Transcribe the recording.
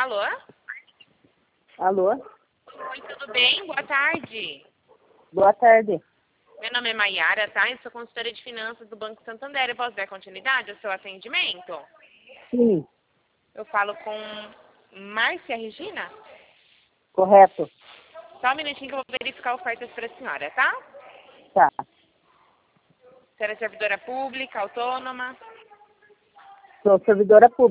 Alô? Alô? Oi, tudo bem? Boa tarde. Boa tarde. Meu nome é Maiara, tá? Eu sou consultora de finanças do Banco Santander. Eu posso dar continuidade ao seu atendimento? Sim, Eu falo com Márcia Regina? correto. Só um minutinho que eu vou verificar ofertas para a senhora, tá? Tá. Senhora é servidora pública, autônoma? Sou servidora pública.